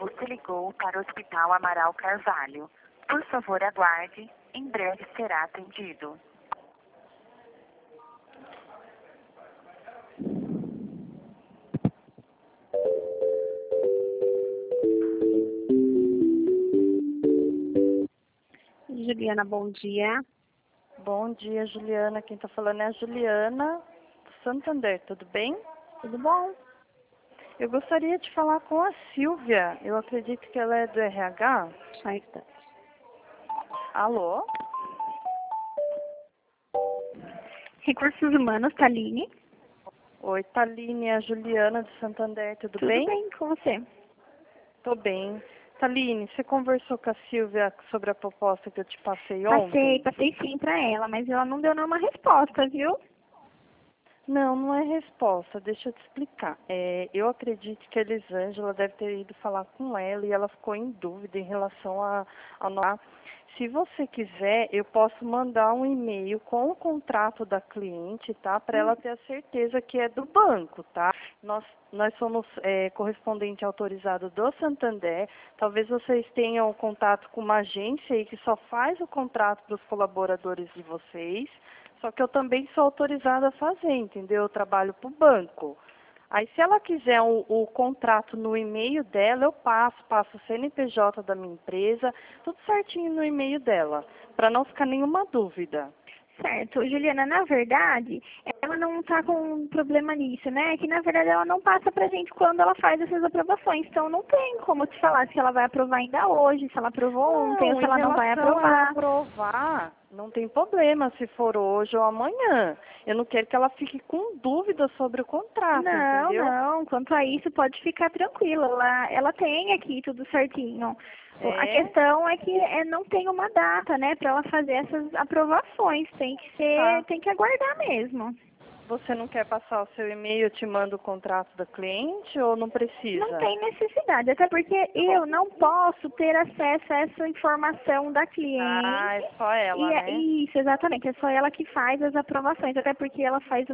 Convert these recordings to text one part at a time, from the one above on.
Você ligou para o Hospital Amaral Carvalho. Por favor, aguarde. Em breve será atendido. Juliana, bom dia. Bom dia, Juliana. Quem está falando é a Juliana do Santander, tudo bem? Tudo bom? Eu gostaria de falar com a Silvia. Eu acredito que ela é do RH. Só um instante. Alô? Recursos Humanos, Taline. Oi, Taline, é a Juliana do Santander, tudo Tudo bem? bem com você? Tô bem. Taline, você conversou com a Silvia sobre a proposta que eu te passei ontem? Passei sim para ela, mas ela não deu nenhuma resposta, viu? Não, não é resposta. Deixa eu te explicar. Eu acredito que a Elisângela deve ter ido falar com ela e ela ficou em dúvida em relação a nós. Se você quiser, eu posso mandar um e-mail com o contrato da cliente, tá? Para ela ter a certeza que é do banco, tá? Nós somos correspondente autorizado do Santander. Talvez vocês tenham contato com uma agência aí que só faz o contrato para os colaboradores de vocês. Só que eu também sou autorizada a fazer, entendeu? Eu trabalho para o banco. Aí, se ela quiser o contrato no e-mail dela, eu passo o CNPJ da minha empresa, tudo certinho no e-mail dela, para não ficar nenhuma dúvida. Certo. Juliana, na verdade, ela não está com problema nisso, né? Que, na verdade, ela não passa pra gente quando ela faz essas aprovações. Então, não tem como te falar se ela vai aprovar ainda hoje, se ela aprovou ontem, ou se ela não vai Em relação a ela aprovar. aprovar, não tem problema se for hoje ou amanhã. Eu não quero que ela fique com dúvida sobre o contrato, Não, entendeu? não. Quanto a isso, pode ficar tranquila. Ela tem aqui tudo certinho. A É? questão é que não tem uma data, né, para ela fazer essas aprovações. Tá. Tem que aguardar mesmo. Você não quer passar o seu e-mail, eu te mando o contrato da cliente ou não Não precisa? tem necessidade, até porque eu não posso ter acesso a essa informação da cliente. Ah, é só ela, né? Isso, exatamente. É só ela que faz as aprovações, até porque ela faz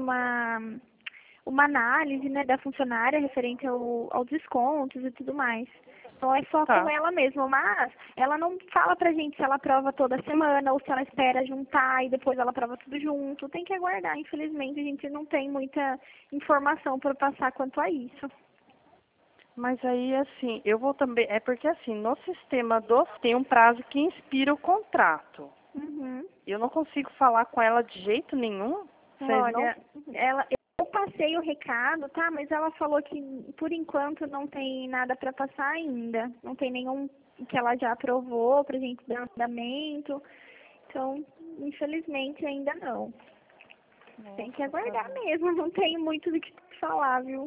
uma análise, né, da funcionária referente aos descontos e tudo mais. Então é só com Tá. ela mesmo, mas ela não fala pra gente se ela aprova toda semana ou se ela espera juntar e depois ela aprova tudo junto. Tem que aguardar, infelizmente a gente não tem muita informação para passar quanto a isso. Mas aí, assim, eu vou também... É porque, assim, no sistema tem um prazo que inspira o contrato. Uhum. Eu não consigo falar com ela de jeito nenhum. Vocês não... Olha, eu passei o recado, tá? Mas ela falou que por enquanto não tem nada para passar ainda. Não tem nenhum que ela já aprovou pra gente dar andamento. Então, infelizmente ainda não. Tem que aguardar mesmo, não tenho muito do que falar, viu?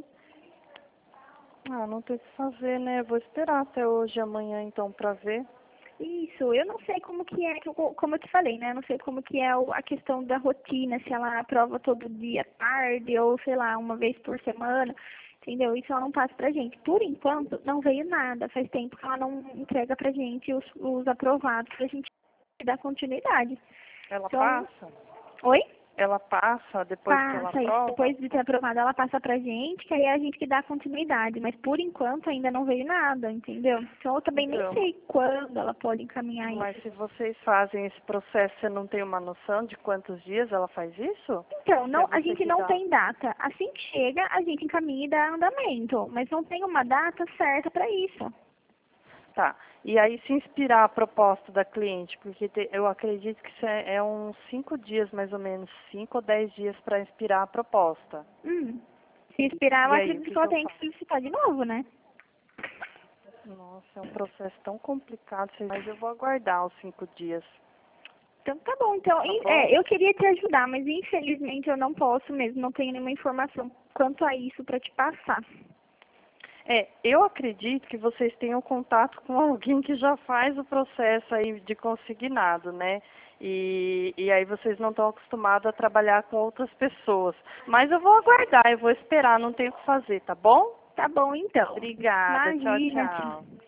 Ah, não tem o que fazer, né? Eu vou esperar até hoje, amanhã, então, pra ver. Isso, eu não sei como que é, como eu te falei, né? Eu não sei como que é a questão da rotina, se ela aprova todo dia à tarde ou, sei lá, uma vez por semana, entendeu? Isso ela não passa pra gente. Por enquanto, não veio nada. Faz tempo que ela não entrega pra gente os aprovados pra gente dar continuidade. Ela Então, passa? oi? Ela passa depois que ela Passa isso. aprova? Depois de ter aprovado, ela passa pra gente, que aí é a gente que dá continuidade. Mas por enquanto ainda não veio nada, entendeu? Então eu também nem Então, sei quando ela pode encaminhar mas isso. se vocês fazem esse processo, você não tem uma noção de quantos dias ela faz isso? Então, Se é a você gente que não dá. tem data. Assim que chega, a gente encaminha e dá andamento. Mas não tem uma data certa para isso. Tá. E aí se inspirar a proposta da cliente, porque eu acredito que isso é uns 5 dias, mais ou menos, 5 ou 10 dias para inspirar a proposta. Se inspirar, eu E aí, o acredito que que que ela eu tem que faço? solicitar de novo, né? Nossa, é um processo tão complicado, mas eu vou aguardar os 5 dias. Então tá bom. Então, Tá bom? eu queria te ajudar, mas infelizmente eu não posso mesmo. Não tenho nenhuma informação quanto a isso para te passar. Eu acredito que vocês tenham contato com alguém que já faz o processo aí de consignado, né? E aí vocês não estão acostumados a trabalhar com outras pessoas. Mas eu vou aguardar, eu vou esperar, não tenho o que fazer, tá bom? Tá bom, então. Obrigada, tchau, Imagina. tchau.